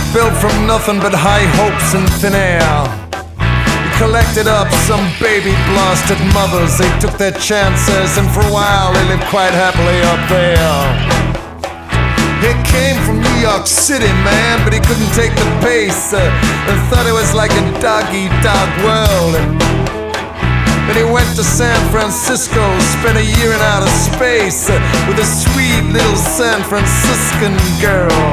built from nothing but high hopes and thin air. He collected up some baby blasted mothers. They took their chances, and for a while they lived quite happily up there. He came from New York City, man, but he couldn't take the pace, and thought it was like a dog-eat-dog world. Then he went to San Francisco, spent a year in outer space with a sweet little San Franciscan girl.